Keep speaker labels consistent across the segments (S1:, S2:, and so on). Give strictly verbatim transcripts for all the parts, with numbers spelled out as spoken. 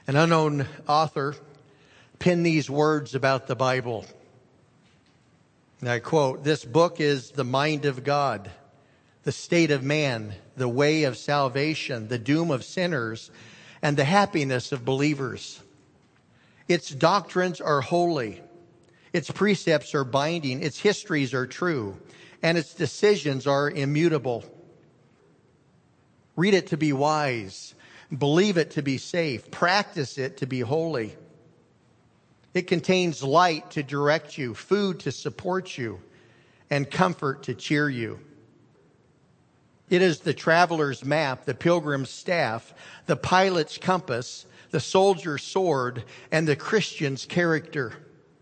S1: An unknown author penned these words about the Bible. And I quote, "This book is the mind of God, the state of man, the way of salvation, the doom of sinners, and the happiness of believers. Its doctrines are holy, its precepts are binding, its histories are true, and its decisions are immutable. Read it to be wise, believe it to be safe, practice it to be holy. It contains light to direct you, food to support you, and comfort to cheer you. It is the traveler's map, the pilgrim's staff, the pilot's compass, the soldier's sword, and the Christian's character.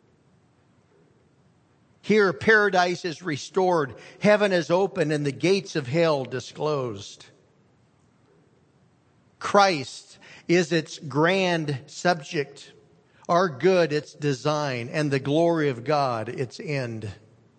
S1: Here paradise is restored, heaven is open, and the gates of hell disclosed. Christ is its grand subject, our good its design, and the glory of God its end.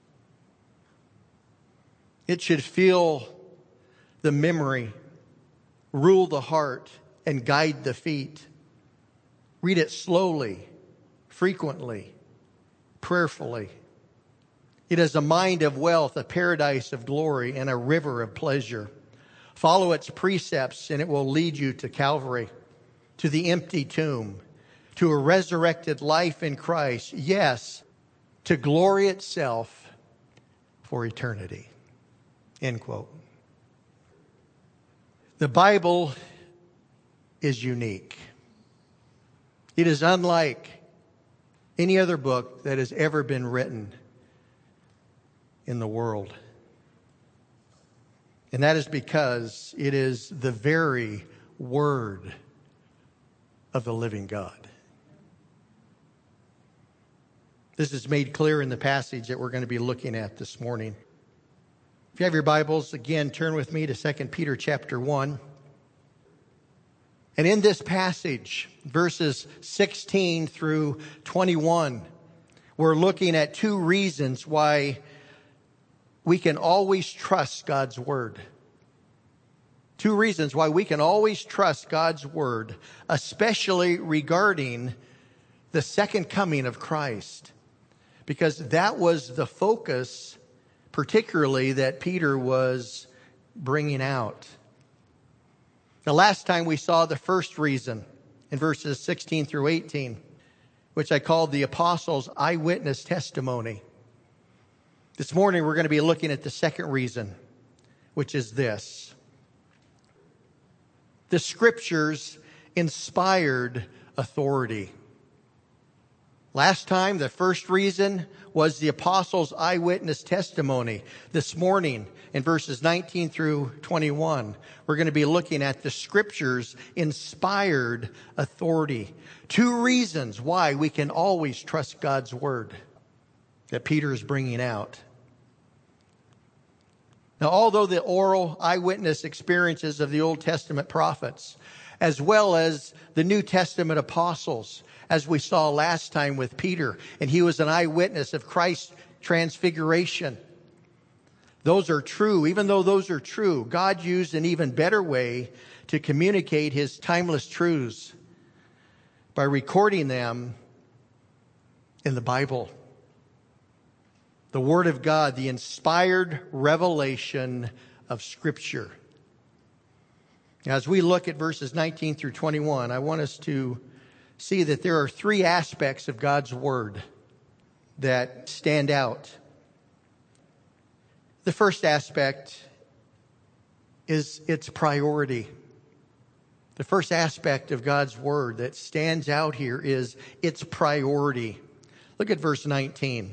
S1: It should fill the memory, rule the heart, and guide the feet. Read it slowly, frequently, prayerfully. It is a mind of wealth, a paradise of glory, and a river of pleasure. Follow its precepts, and it will lead you to Calvary, to the empty tomb, to a resurrected life in Christ, yes, to glory itself for eternity." End quote. The Bible is unique. It is unlike any other book that has ever been written in the world. And that is because it is the very Word of the living God. This is made clear in the passage that we're going to be looking at this morning. If you have your Bibles, again, turn with me to Second Peter chapter one. And in this passage, verses sixteen through twenty-one, we're looking at two reasons why we can always trust God's Word. Two reasons why we can always trust God's Word, especially regarding the second coming of Christ. Because that was the focus, particularly, that Peter was bringing out. The last time we saw the first reason in verses sixteen through eighteen, which I called the apostles' eyewitness testimony. This morning we're going to be looking at the second reason, which is this: the Scriptures inspired authority. Last time, the first reason was the apostles' eyewitness testimony. This morning, in verses nineteen through twenty-one, we're going to be looking at the Scriptures' inspired authority. Two reasons why we can always trust God's Word that Peter is bringing out. Now, although the oral eyewitness experiences of the Old Testament prophets, as well as the New Testament apostles, as we saw last time with Peter, and he was an eyewitness of Christ's transfiguration, those are true. Even though those are true, God used an even better way to communicate His timeless truths by recording them in the Bible. The Word of God, the inspired revelation of Scripture. As we look at verses nineteen through twenty-one, I want us to see that there are three aspects of God's Word that stand out. The first aspect is its priority. The first aspect of God's Word that stands out here is its priority. Look at verse nineteen,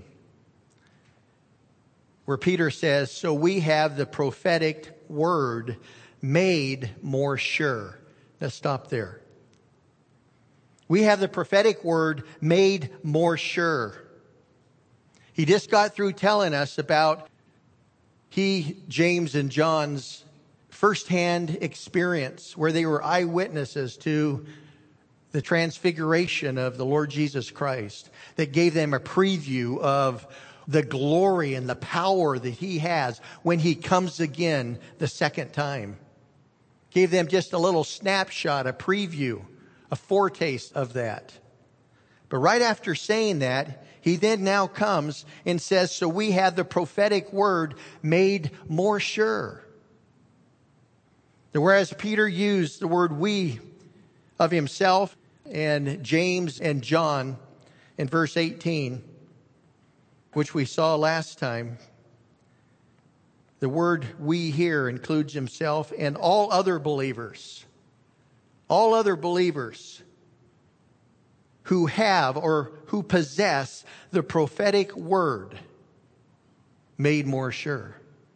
S1: where Peter says, "So we have the prophetic word made more sure." Let's stop there. We have the prophetic word made more sure. He just got through telling us about he, James, and John's firsthand experience where they were eyewitnesses to the transfiguration of the Lord Jesus Christ, that gave them a preview of the glory and the power that He has when He comes again the second time. Gave them just a little snapshot, a preview a foretaste of that. But right after saying that, he then now comes and says, so we have the prophetic word made more sure. Whereas Peter used the word we of himself and James and John in verse eighteen, which we saw last time, the word we here includes himself and all other believers. All other believers who have or who possess the prophetic word made more sure.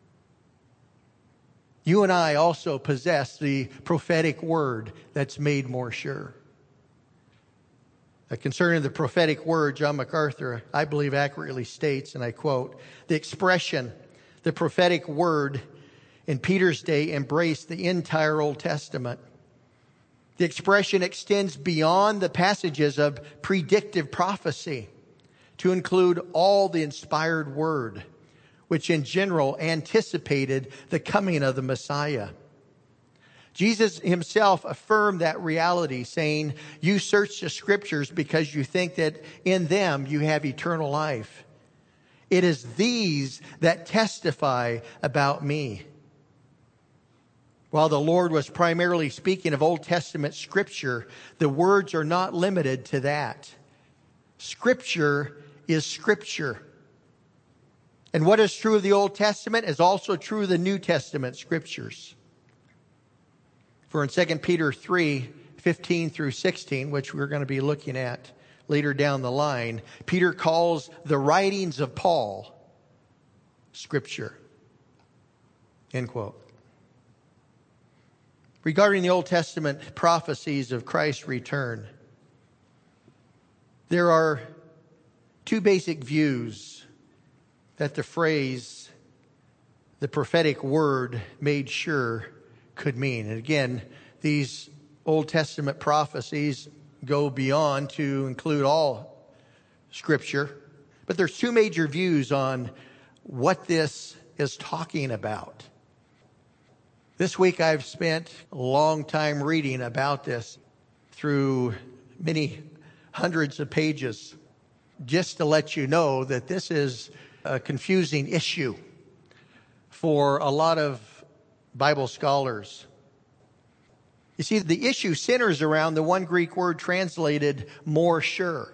S1: You and I also possess the prophetic word that's made more sure. Uh, concerning the prophetic word, John MacArthur, I believe, accurately states, and I quote, the expression, the prophetic word in Peter's day embraced the entire Old Testament. The expression extends beyond the passages of predictive prophecy to include all the inspired word, which in general anticipated the coming of the Messiah. Jesus himself affirmed that reality, saying, you search the scriptures because you think that in them you have eternal life. It is these that testify about me. While the Lord was primarily speaking of Old Testament scripture, the words are not limited to that. Scripture is scripture. And what is true of the Old Testament is also true of the New Testament scriptures. For in Second Peter three, fifteen through sixteen, which we're going to be looking at later down the line, Peter calls the writings of Paul scripture. End quote. Regarding the Old Testament prophecies of Christ's return, there are two basic views that the phrase, the prophetic word made sure, could mean. And again, these Old Testament prophecies go beyond to include all Scripture. But there's two major views on what this is talking about. This week I've spent a long time reading about this through many hundreds of pages, just to let you know that this is a confusing issue for a lot of Bible scholars. You see, the issue centers around the one Greek word translated more sure.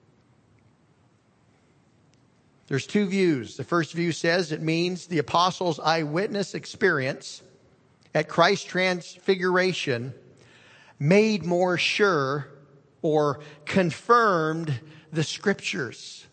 S1: There's two views. The first view says it means the apostles' eyewitness experience at Christ's transfiguration made more sure or confirmed the scriptures.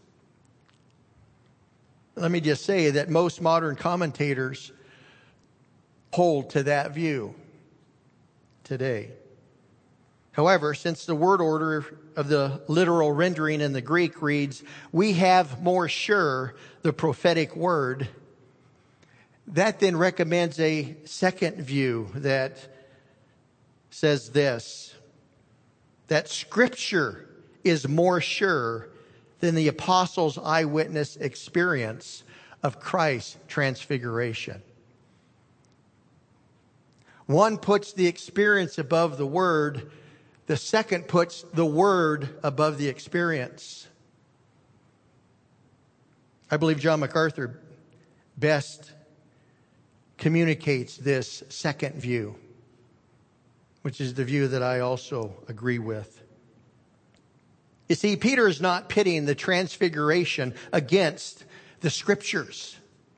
S1: Let me just say that most modern commentators hold to that view today. However, since the word order of the literal rendering in the Greek reads, we have more sure the prophetic word, that then recommends a second view that says this, that Scripture is more sure than the apostles' eyewitness experience of Christ's transfiguration. One puts the experience above the word. The second puts the word above the experience. I believe John MacArthur best communicates this second view, which is the view that I also agree with. You see, Peter is not pitting the transfiguration against the scriptures,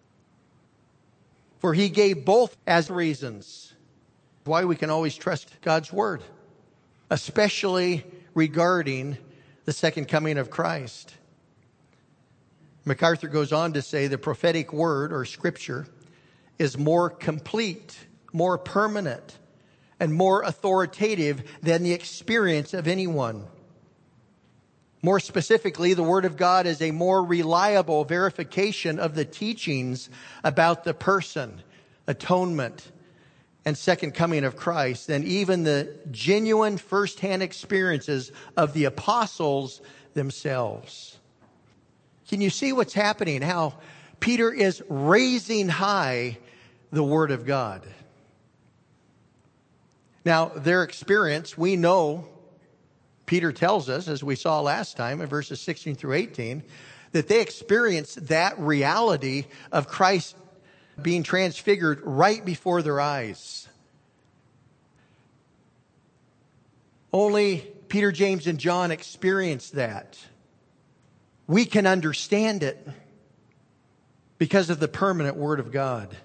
S1: for he gave both as reasons why we can always trust God's word, especially regarding the second coming of Christ. MacArthur goes on to say the prophetic word or scripture is more complete, more permanent, and more authoritative than the experience of anyone. More specifically, the Word of God is a more reliable verification of the teachings about the person, atonement, and second coming of Christ than even the genuine firsthand experiences of the apostles themselves. Can you see what's happening? How Peter is raising high the Word of God. Now, their experience, we know Peter tells us, as we saw last time in verses sixteen through eighteen, that they experienced that reality of Christ being transfigured right before their eyes. Only Peter, James, and John experienced that. We can understand it because of the permanent Word of God.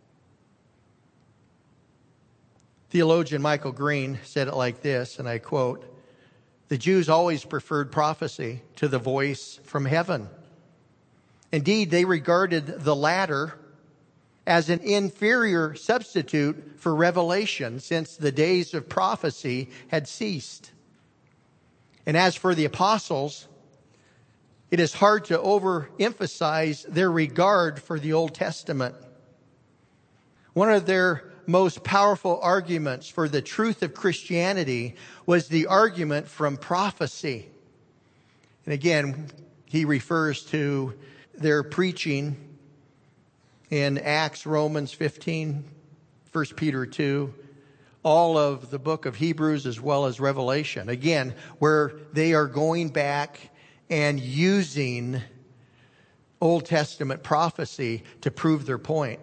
S1: Theologian Michael Green said it like this, and I quote, "The Jews always preferred prophecy to the voice from heaven. Indeed, they regarded the latter as an inferior substitute for revelation, since the days of prophecy had ceased. And as for the apostles, it is hard to overemphasize their regard for the Old Testament. One of their most powerful arguments for the truth of Christianity was the argument from prophecy." And again, he refers to their preaching in Acts, Romans fifteen, First Peter two, all of the book of Hebrews as well as Revelation. Again, where they are going back and using Old Testament prophecy to prove their point.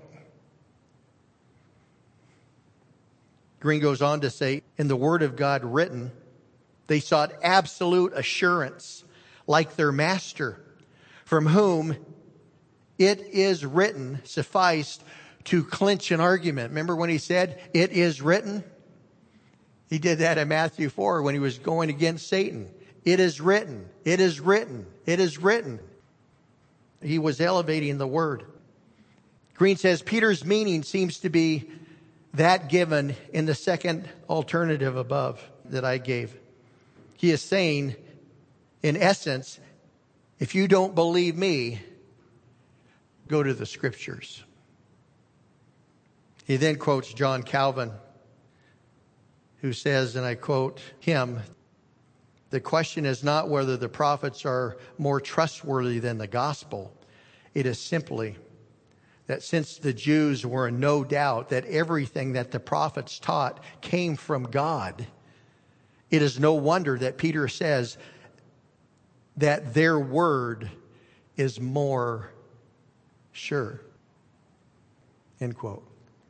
S1: Green goes on to say, in the Word of God written, they sought absolute assurance like their master, from whom it is written sufficed to clinch an argument. Remember when he said, it is written? He did that in Matthew four when he was going against Satan. It is written, it is written, it is written. He was elevating the Word. Green says Peter's meaning seems to be that given in the second alternative above that I gave. He is saying, in essence, if you don't believe me, go to the Scriptures. He then quotes John Calvin, who says, and I quote him, "The question is not whether the prophets are more trustworthy than the gospel. It is simply that since the Jews were in no doubt that everything that the prophets taught came from God, it is no wonder that Peter says that their word is more sure." End quote.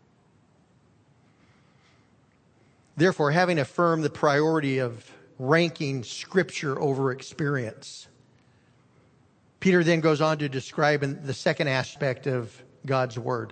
S1: Therefore, having affirmed the priority of ranking Scripture over experience, Peter then goes on to describe the second aspect of God's Word,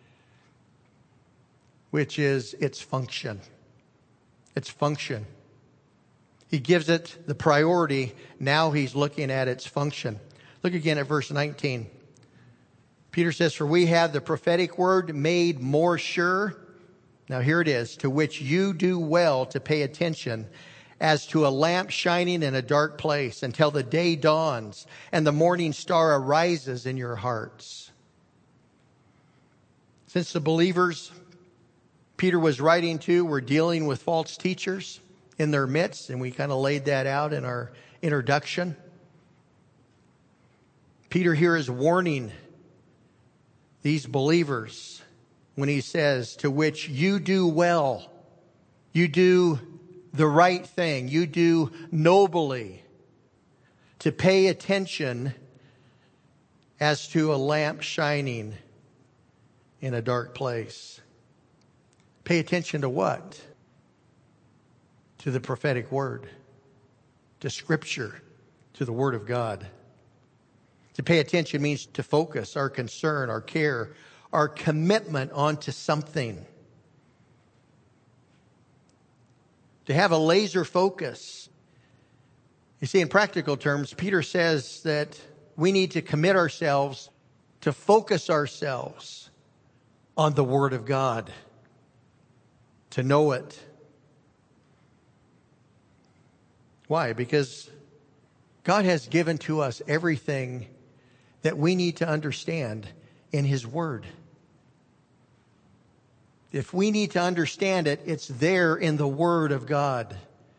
S1: which is its function. Its function. He gives it the priority. Now he's looking at its function. Look again at verse nineteen. Peter says, "For we have the prophetic word made more sure." Now here it is, "to which you do well to pay attention, as to a lamp shining in a dark place, until the day dawns and the morning star arises in your hearts." Since the believers Peter was writing to were dealing with false teachers in their midst, and we kind of laid that out in our introduction, Peter here is warning these believers when he says, "To which you do well, you do the right thing, you do nobly, to pay attention as to a lamp shining in a dark place." Pay attention to what? To the prophetic word, to Scripture, to the Word of God. To pay attention means to focus our concern, our care, our commitment onto something. To have a laser focus. You see, in practical terms, Peter says that we need to commit ourselves to focus ourselves on the Word of God, to know it. Why? Because God has given to us everything that we need to understand in His Word. If we need to understand it, it's there in the Word of God.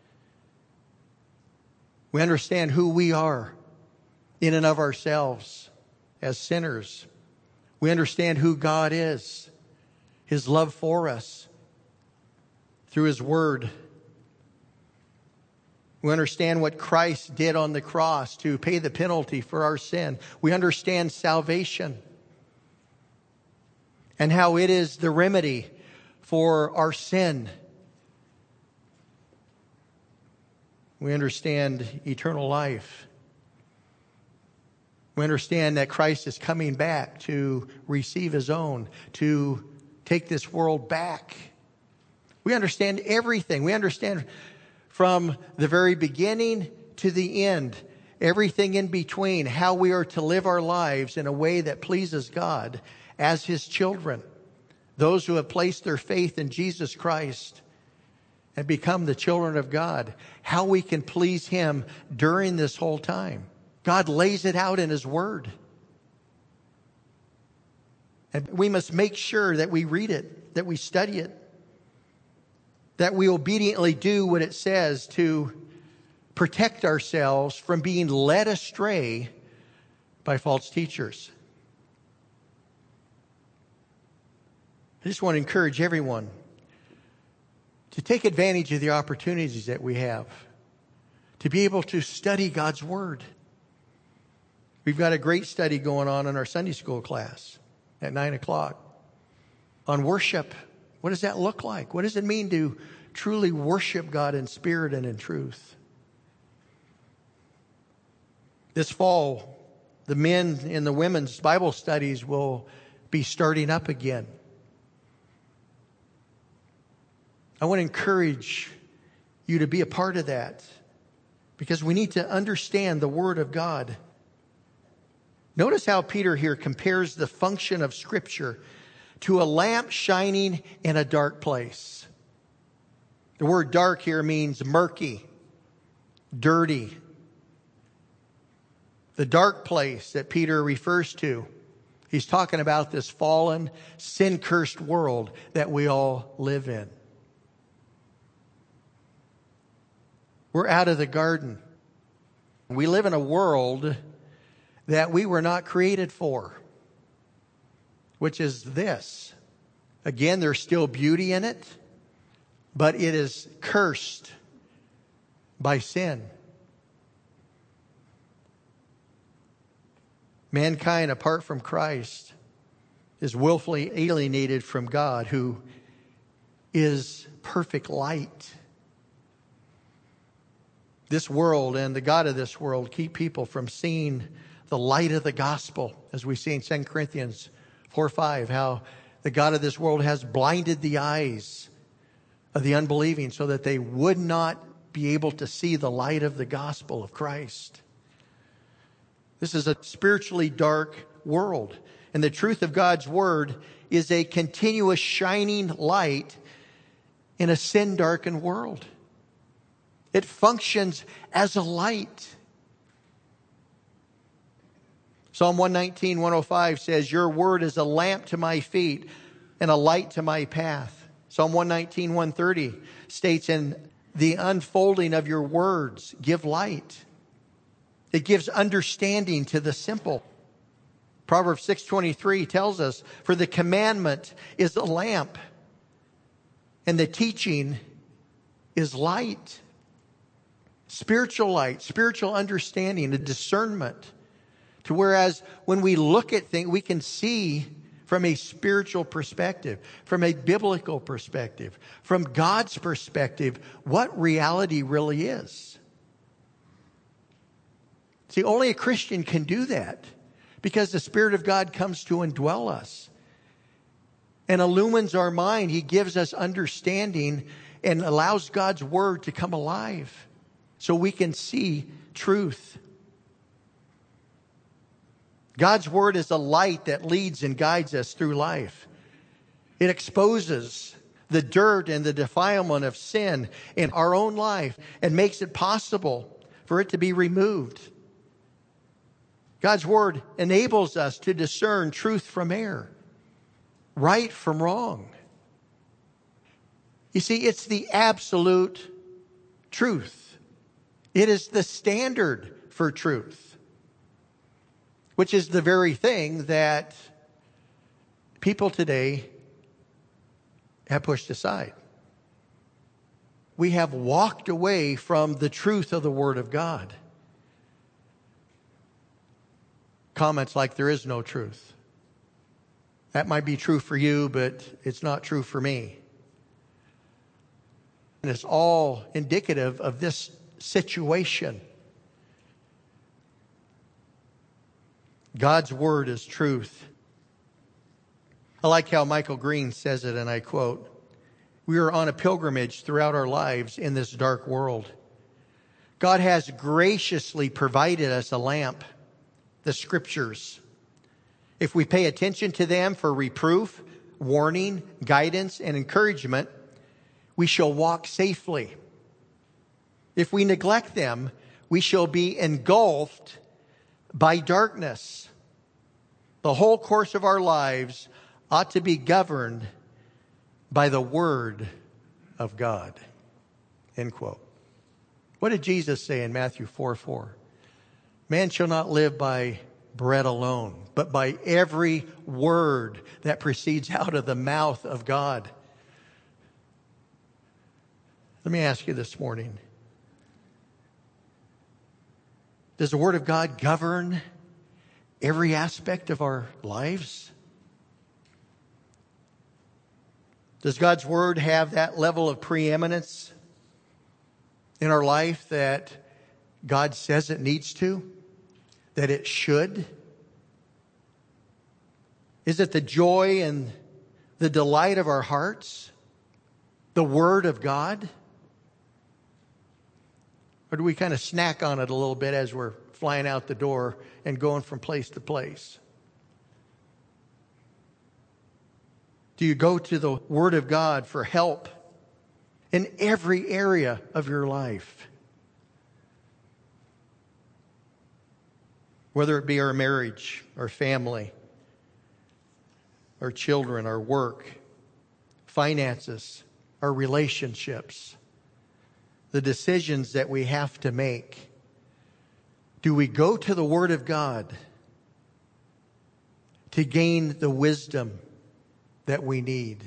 S1: We understand who we are in and of ourselves as sinners. We understand who God is, His love for us through His Word. We understand what Christ did on the cross to pay the penalty for our sin. We understand salvation and how it is the remedy for our sin. We understand eternal life. We understand that Christ is coming back to receive his own, to take this world back. We understand everything. We understand from the very beginning to the end, everything in between, how we are to live our lives in a way that pleases God as his children. Those who have placed their faith in Jesus Christ and become the children of God, how we can please him during this whole time. God lays it out in his word. And we must make sure that we read it, that we study it, that we obediently do what it says to protect ourselves from being led astray by false teachers. I just want to encourage everyone to take advantage of the opportunities that we have to be able to study God's Word. We've got a great study going on in our Sunday school class at nine o'clock on worship. What does that look like? What does it mean to truly worship God in spirit and in truth? This fall, the men and the women's Bible studies will be starting up again. I want to encourage you to be a part of that because we need to understand the Word of God. Notice how Peter here compares the function of Scripture to a lamp shining in a dark place. The word dark here means murky, dirty. The dark place that Peter refers to, he's talking about this fallen, sin-cursed world that we all live in. We're out of the garden. We live in a world that we were not created for, which is this. Again, there's still beauty in it, but it is cursed by sin. Mankind, apart from Christ, is willfully alienated from God, who is perfect light. This world and the God of this world keep people from seeing the light of the gospel, as we see in Second Corinthians four five, how the God of this world has blinded the eyes of the unbelieving so that they would not be able to see the light of the gospel of Christ. This is a spiritually dark world, and the truth of God's word is a continuous shining light in a sin-darkened world. It functions as a light. Psalm one nineteen, one oh five says, your word is a lamp to my feet and a light to my path. Psalm one nineteen, one thirty states, in the unfolding of your words give light. It gives understanding to the simple. Proverbs six twenty-three tells us, for the commandment is a lamp and the teaching is light. Spiritual light, spiritual understanding, a discernment. To whereas when we look at things, we can see from a spiritual perspective, from a biblical perspective, from God's perspective, what reality really is. See, only a Christian can do that because the Spirit of God comes to indwell us and illumines our mind. He gives us understanding and allows God's word to come alive so we can see truth. God's word is a light that leads and guides us through life. It exposes the dirt and the defilement of sin in our own life and makes it possible for it to be removed. God's word enables us to discern truth from error, right from wrong. You see, it's the absolute truth. It is the standard for truth, which is the very thing that people today have pushed aside. we have walked away from the truth of the Word of God. Comments like, there is no truth. That might be true for you, but it's not true for me. And it's all indicative of this situation. God's Word is truth. I like how Michael Green says it, and I quote, "We are on a pilgrimage throughout our lives in this dark world. God has graciously provided us a lamp, the Scriptures. If we pay attention to them for reproof, warning, guidance, and encouragement, we shall walk safely. If we neglect them, we shall be engulfed by darkness. The whole course of our lives ought to be governed by the Word of God." End quote. What did Jesus say in Matthew four four? "Man shall not live by bread alone, but by every word that proceeds out of the mouth of God." Let me ask you this morning, does the Word of God govern every aspect of our lives? Does God's Word have that level of preeminence in our life that God says it needs to, that it should? Is it the joy and the delight of our hearts, the Word of God? Or do we kind of snack on it a little bit as we're flying out the door and going from place to place? Do you go to the Word of God for help in every area of your life? Whether it be our marriage, our family, our children, our work, finances, our relationships, the decisions that we have to make. Do we go to the Word of God to gain the wisdom that we need?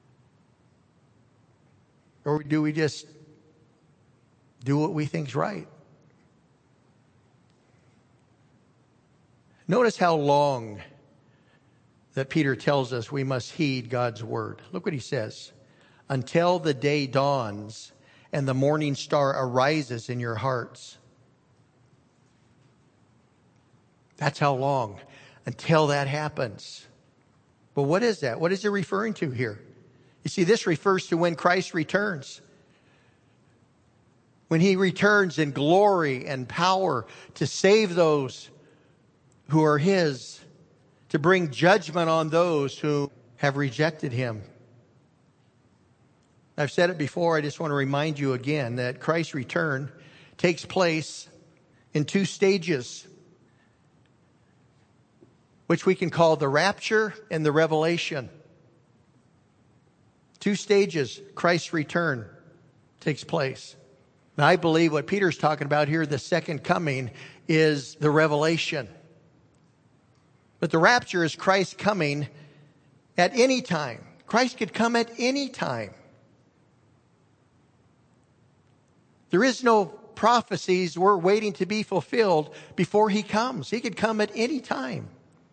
S1: Or do we just do what we think's right? Notice how long that Peter tells us we must heed God's Word. Look what he says. "Until the day dawns and the morning star arises in your hearts." That's how long, until that happens. But what is that? What is he referring to here? You see, this refers to when Christ returns. When he returns in glory and power to save those who are his, to bring judgment on those who have rejected him. I've said it before, I just want to remind you again that Christ's return takes place in two stages, which we can call the rapture and the revelation. Two stages, Christ's return takes place. Now, I believe what Peter's talking about here, the second coming, is the revelation. But the rapture is Christ coming at any time. Christ could come at any time. There is no prophecies we're waiting to be fulfilled before he comes. He could come at any time.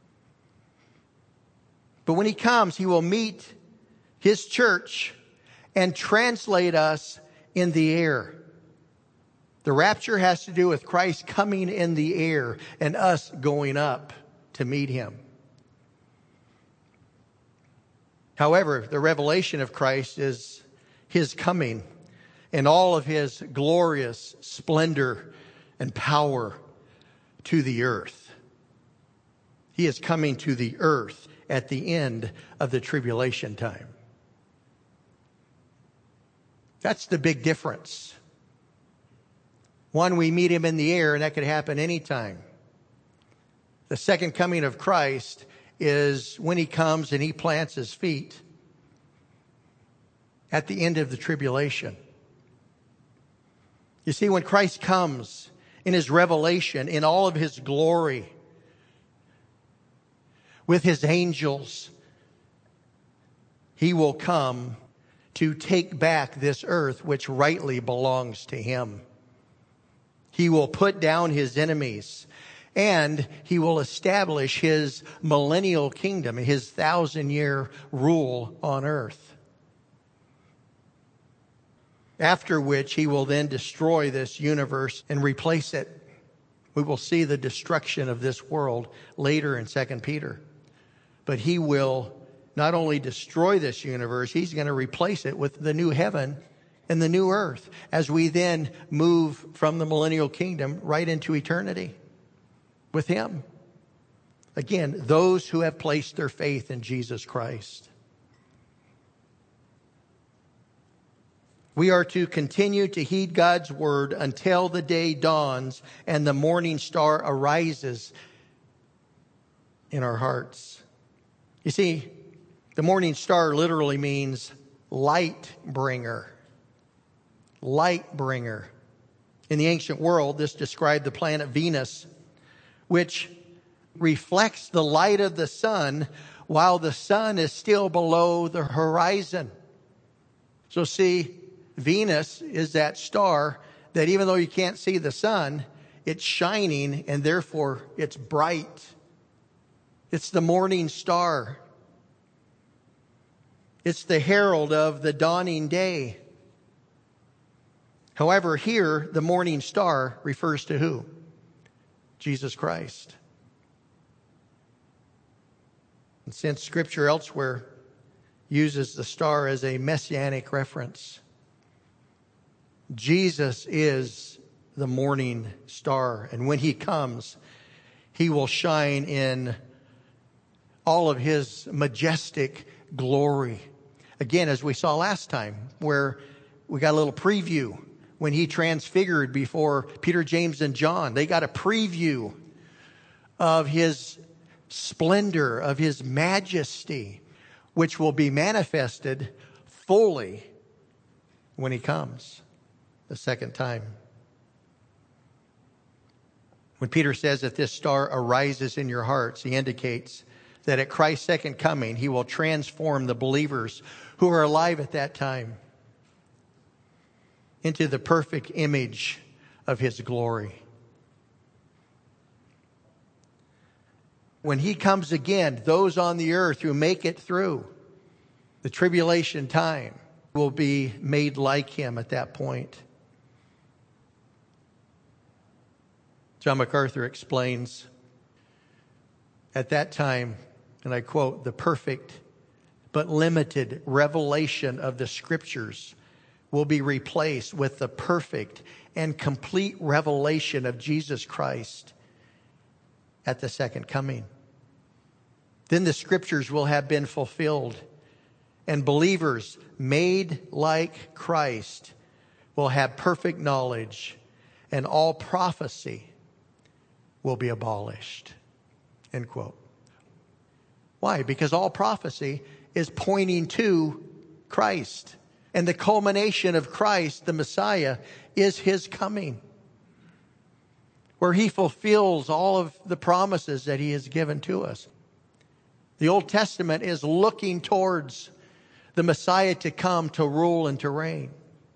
S1: But when he comes, he will meet his church and translate us in the air. The rapture has to do with Christ coming in the air and us going up to meet him. However, the revelation of Christ is his coming in all of his glorious splendor and power to the earth. He is coming to the earth at the end of the tribulation time. That's the big difference. One, we meet him in the air, and that could happen anytime. The second coming of Christ is when he comes and he plants his feet at the end of the tribulation. You see, when Christ comes in his revelation, in all of his glory, with his angels, he will come to take back this earth which rightly belongs to him. He will put down his enemies, and he will establish his millennial kingdom, his thousand-year rule on earth. After which he will then destroy this universe and replace it. We will see the destruction of this world later in Second Peter. But he will not only destroy this universe, he's going to replace it with the new heaven and the new earth as we then move from the millennial kingdom right into eternity with him. Again, those who have placed their faith in Jesus Christ. We are to continue to heed God's word until the day dawns and the morning star arises in our hearts. You see, the morning star literally means light bringer. Light bringer. In the ancient world, this described the planet Venus, which reflects the light of the sun while the sun is still below the horizon. So see, Venus is that star that even though you can't see the sun, it's shining and therefore it's bright. It's the morning star. It's the herald of the dawning day. However, here, the morning star refers to who? Jesus Christ. And since Scripture elsewhere uses the star as a messianic reference, Jesus is the morning star. And when he comes, he will shine in all of his majestic glory. Again, as we saw last time, where we got a little preview when he transfigured before Peter, James, and John. They got a preview of his splendor, of his majesty, which will be manifested fully when he comes the second time. When Peter says that this star arises in your hearts, he indicates that at Christ's second coming, he will transform the believers who are alive at that time into the perfect image of his glory. When he comes again, those on the earth who make it through the tribulation time will be made like him at that point. John MacArthur explains, at that time, and I quote, the perfect but limited revelation of the Scriptures will be replaced with the perfect and complete revelation of Jesus Christ at the second coming. Then the Scriptures will have been fulfilled, and believers made like Christ will have perfect knowledge, and all prophecy will be abolished. End quote. Why? Because all prophecy is pointing to Christ. And the culmination of Christ, the Messiah, is his coming, where he fulfills all of the promises that he has given to us. The Old Testament is looking towards the Messiah to come to rule and to reign.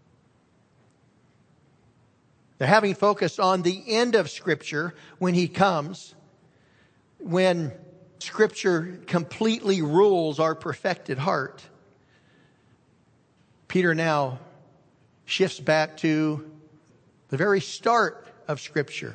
S1: They're having focused on the end of Scripture when he comes, when Scripture completely rules our perfected heart. Peter now shifts back to the very start of Scripture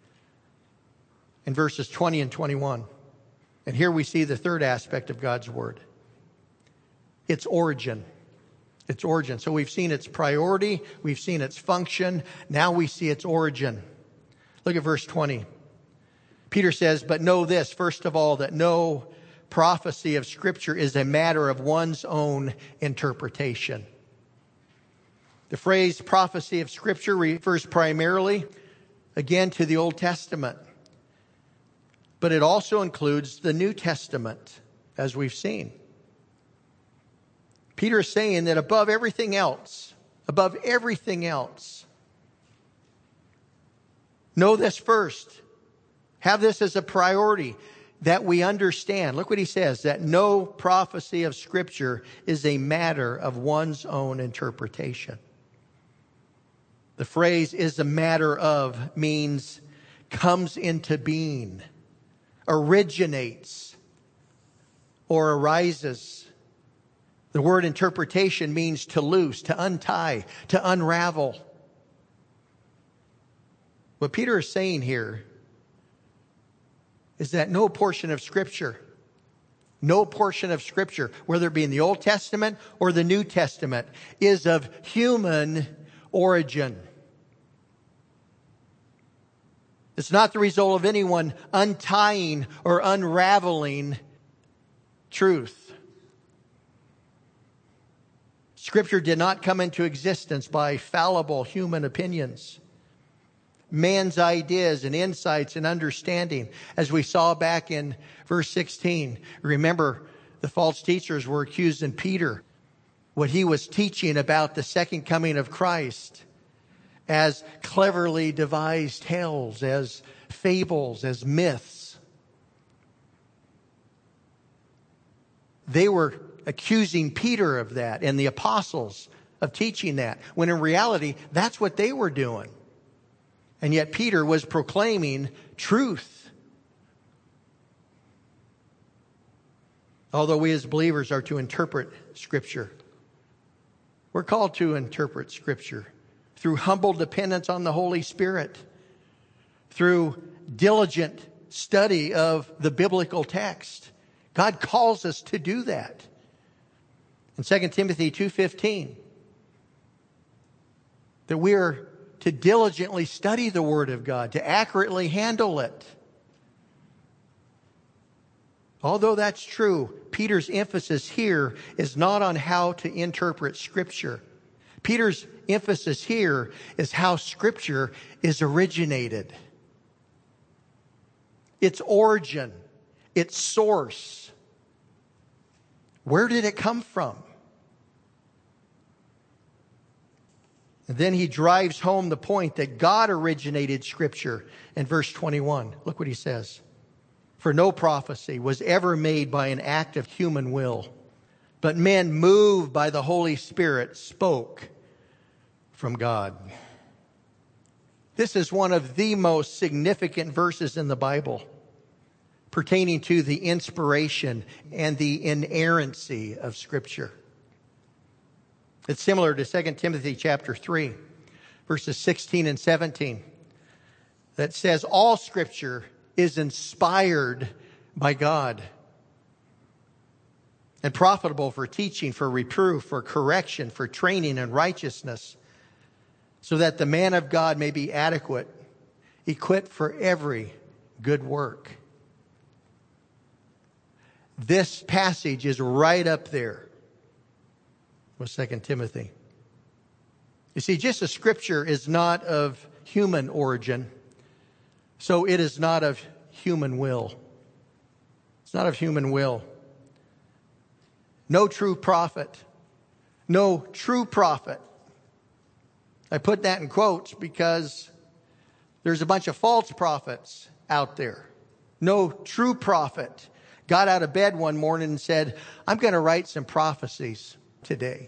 S1: in verses twenty and twenty-one. And here we see the third aspect of God's Word. Its origin. Its origin. So we've seen its priority. We've seen its function. Now we see its origin. Look at verse twenty. Peter says, but know this, first of all, that no prophecy of Scripture is a matter of one's own interpretation. The phrase prophecy of Scripture refers primarily, again, to the Old Testament. But it also includes the New Testament, as we've seen. Peter is saying that above everything else, above everything else, know this first. Have this as a priority. that we understand, look what he says, that no prophecy of Scripture is a matter of one's own interpretation. The phrase "is a matter of" means comes into being, originates, or arises. The word interpretation means to loose, to untie, to unravel. What Peter is saying here is that no portion of Scripture, no portion of Scripture, whether it be in the Old Testament or the New Testament, is of human origin. It's not the result of anyone untying or unraveling truth. Scripture did not come into existence by fallible human opinions, man's ideas and insights and understanding. As we saw back in verse sixteen, remember the false teachers were accusing Peter, what he was teaching about the second coming of Christ, as cleverly devised tales, as fables, as myths. They were accusing Peter of that and the apostles of teaching that, when in reality, that's what they were doing. And yet Peter was proclaiming truth. Although we as believers are to interpret Scripture, we're called to interpret Scripture through humble dependence on the Holy Spirit, through diligent study of the biblical text. God calls us to do that. In Second Timothy two fifteen, that we are to diligently study the Word of God, to accurately handle it. Although that's true, Peter's emphasis here is not on how to interpret Scripture. Peter's emphasis here is how Scripture is originated. Its origin, its source. Where did it come from? And then he drives home the point that God originated Scripture in verse twenty-one. Look what he says. For no prophecy was ever made by an act of human will, but men moved by the Holy Spirit spoke from God. This is one of the most significant verses in the Bible pertaining to the inspiration and the inerrancy of Scripture. It's similar to Second Timothy chapter three, verses sixteen and seventeen, that says all Scripture is inspired by God and profitable for teaching, for reproof, for correction, for training in righteousness, so that the man of God may be adequate, equipped for every good work. This passage is right up there with Second Timothy. You see, just as Scripture is not of human origin, so it is not of human will. It's not of human will. No true prophet. No true prophet. I put that in quotes because there's a bunch of false prophets out there. No true prophet got out of bed one morning and said, I'm going to write some prophecies today.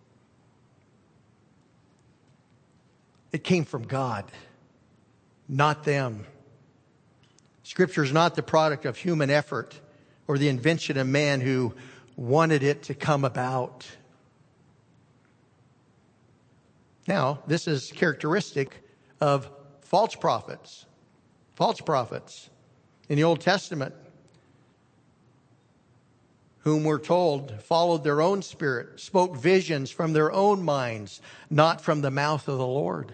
S1: It came from God, not them. Scripture is not the product of human effort or the invention of man who wanted it to come about. Now, this is characteristic of false prophets. False prophets in the Old Testament, whom we're told followed their own spirit, spoke visions from their own minds, not from the mouth of the Lord.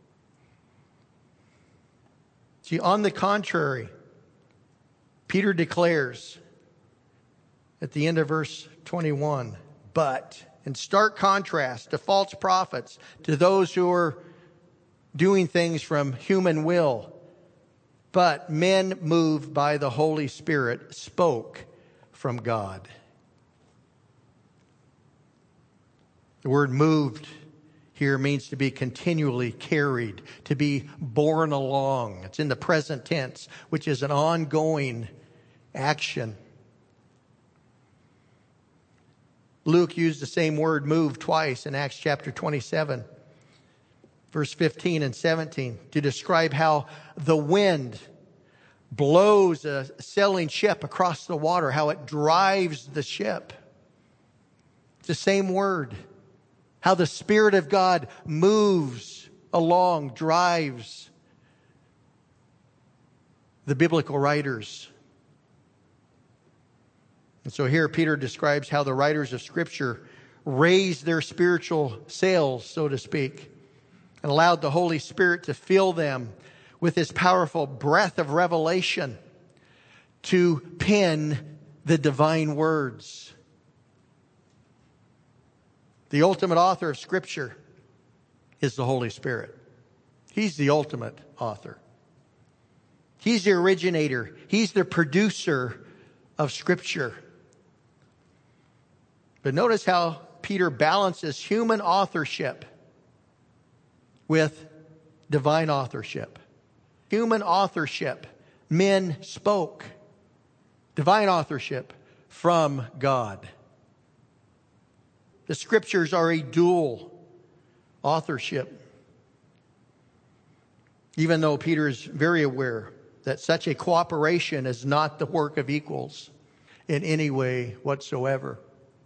S1: See, on the contrary, Peter declares at the end of verse twenty-one, but, in stark contrast to false prophets, to those who are doing things from human will, but men moved by the Holy Spirit spoke from God. The word moved here means to be continually carried, to be borne along. It's in the present tense, which is an ongoing action. Luke used the same word, move, twice in Acts chapter twenty-seven, verse fifteen and seventeen, to describe how the wind blows a sailing ship across the water, how it drives the ship. It's the same word. How the Spirit of God moves along, drives the biblical writers. And so here Peter describes how the writers of Scripture raised their spiritual sails, so to speak, and allowed the Holy Spirit to fill them with His powerful breath of revelation to pen the divine words. The ultimate author of Scripture is the Holy Spirit. He's the ultimate author. He's the originator. He's the producer of Scripture. But notice how Peter balances human authorship with divine authorship. Human authorship, men spoke. Divine authorship, from God. The Scriptures are a dual authorship. Even though Peter is very aware that such a cooperation is not the work of equals in any way whatsoever.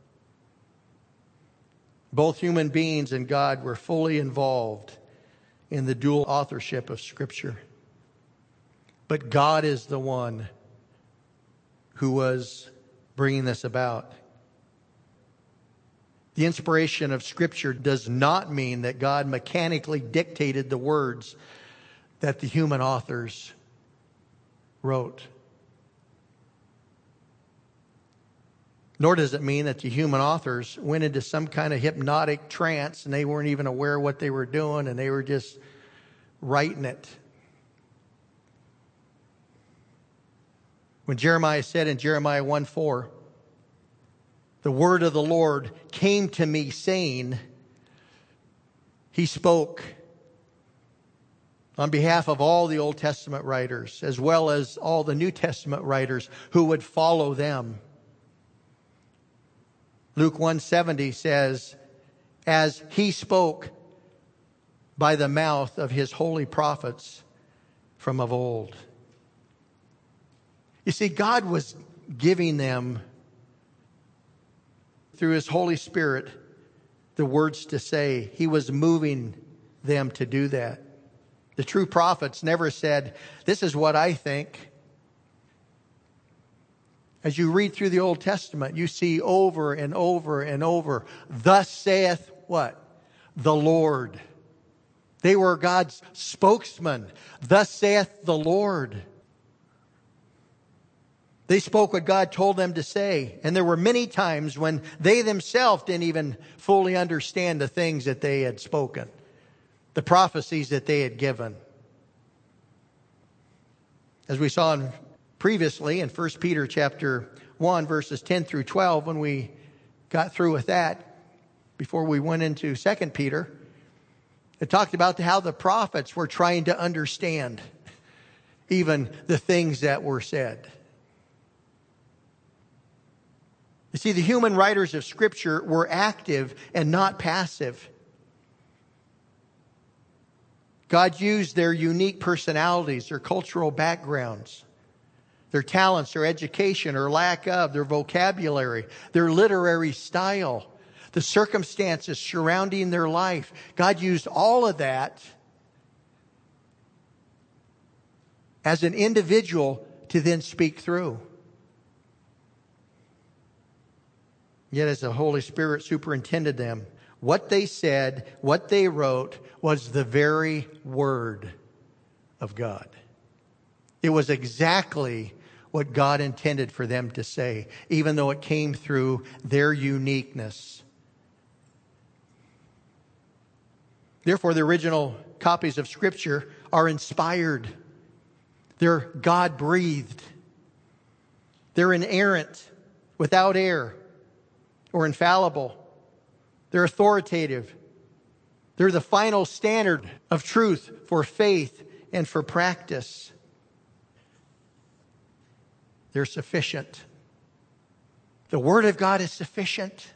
S1: Both human beings and God were fully involved in the dual authorship of Scripture. But God is the one who was bringing this about. The inspiration of Scripture does not mean that God mechanically dictated the words that the human authors wrote. Nor does it mean that the human authors went into some kind of hypnotic trance and they weren't even aware of what they were doing and they were just writing it. When Jeremiah said in Jeremiah one four, the word of the Lord came to me saying, He spoke on behalf of all the Old Testament writers, as well as all the New Testament writers who would follow them. Luke one seventy says, as He spoke by the mouth of His holy prophets from of old. You see, God was giving them, through His Holy Spirit, the words to say. He was moving them to do that. The true prophets never said, this is what I think. As you read through the Old Testament, you see over and over and over, thus saith what? The Lord. They were God's spokesman. Thus saith the Lord. They spoke what God told them to say. And there were many times when they themselves didn't even fully understand the things that they had spoken, the prophecies that they had given. As we saw in, previously in First Peter chapter one, verses ten through twelve, when we got through with that, before we went into Second Peter, it talked about how the prophets were trying to understand even the things that were said. You see, the human writers of Scripture were active and not passive. God used their unique personalities, their cultural backgrounds, their talents, their education or lack of, their vocabulary, their literary style, the circumstances surrounding their life. God used all of that as an individual to then speak through. Yet as the Holy Spirit superintended them, what they said, what they wrote, was the very Word of God. It was exactly what God intended for them to say, even though it came through their uniqueness. Therefore, the original copies of Scripture are inspired. They're God-breathed. They're inerrant, without error, or infallible. They're authoritative. They're the final standard of truth for faith and for practice. They're sufficient. The Word of God is sufficient.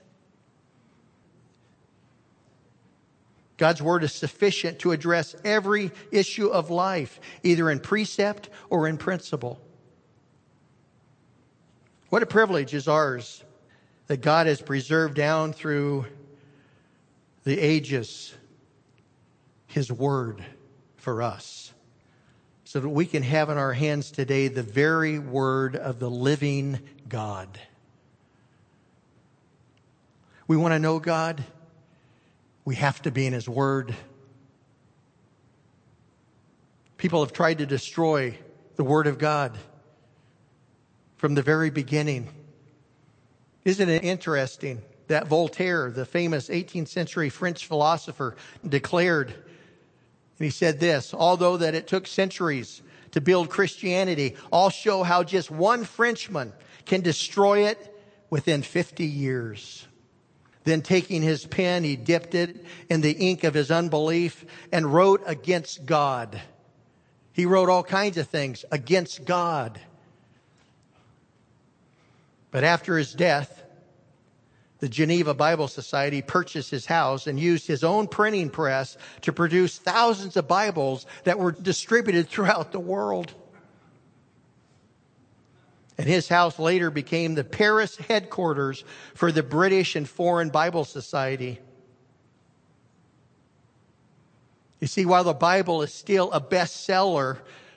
S1: God's Word is sufficient to address every issue of life, either in precept or in principle. What a privilege is ours that God has preserved down through the ages His Word for us, so that we can have in our hands today the very Word of the living God. We want to know God. We have to be in His Word. People have tried to destroy the Word of God from the very beginning. Isn't it interesting that Voltaire, the famous eighteenth century French philosopher, declared, and he said this, although that it took centuries to build Christianity, I'll show how just one Frenchman can destroy it within fifty years. Then taking his pen, he dipped it in the ink of his unbelief and wrote against God. He wrote all kinds of things against God. But after his death, the Geneva Bible Society purchased his house and used his own printing press to produce thousands of Bibles that were distributed throughout the world. And his house later became the Paris headquarters for the British and Foreign Bible Society. You see, while the Bible is still a bestseller,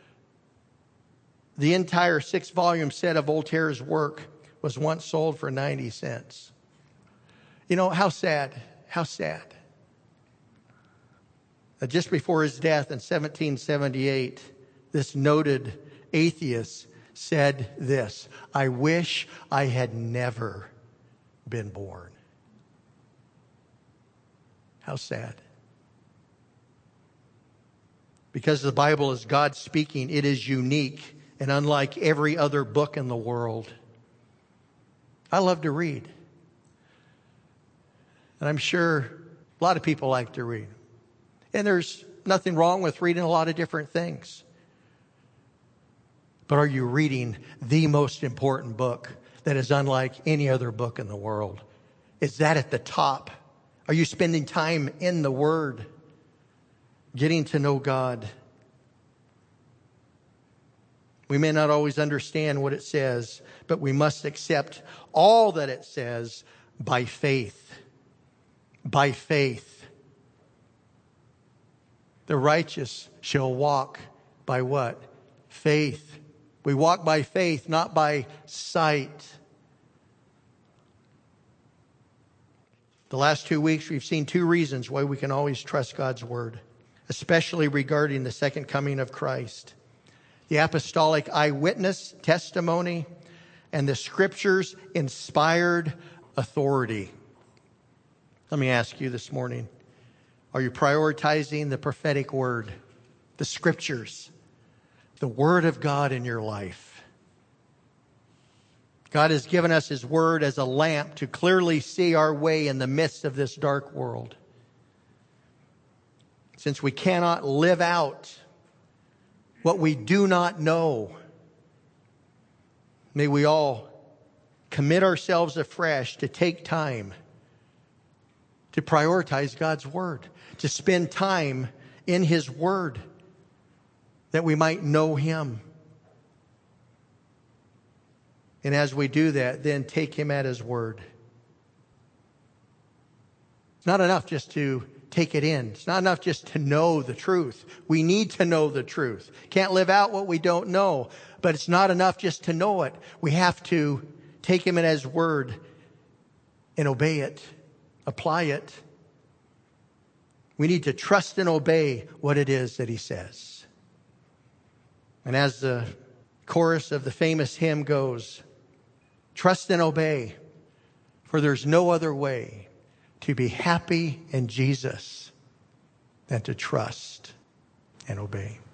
S1: the entire six-volume set of Voltaire's work was once sold for ninety cents. You know, how sad, how sad. Uh, just before his death in seventeen seventy-eight, this noted atheist said this, I wish I had never been born. How sad. Because the Bible is God speaking, it is unique and unlike every other book in the world. I love to read. And I'm sure a lot of people like to read. And there's nothing wrong with reading a lot of different things. But are you reading the most important book that is unlike any other book in the world? Is that at the top? Are you spending time in the Word, getting to know God? We may not always understand what it says, but we must accept all that it says by faith. By faith. The righteous shall walk by what? Faith. We walk by faith, not by sight. The last two weeks, we've seen two reasons why we can always trust God's Word, especially regarding the second coming of Christ. The apostolic eyewitness testimony and the Scriptures' inspired authority. Let me ask you this morning, are you prioritizing the prophetic word, the Scriptures, the Word of God in your life? God has given us His Word as a lamp to clearly see our way in the midst of this dark world. Since we cannot live out what we do not know, may we all commit ourselves afresh to take time to prioritize God's Word, to spend time in His Word, that we might know Him. And as we do that, then take Him at His Word. It's not enough just to take it in. It's not enough just to know the truth. We need to know the truth. Can't live out what we don't know. But it's not enough just to know it. We have to take Him at His Word and obey it. Apply it. We need to trust and obey what it is that He says. And as the chorus of the famous hymn goes, trust and obey, for there's no other way to be happy in Jesus than to trust and obey.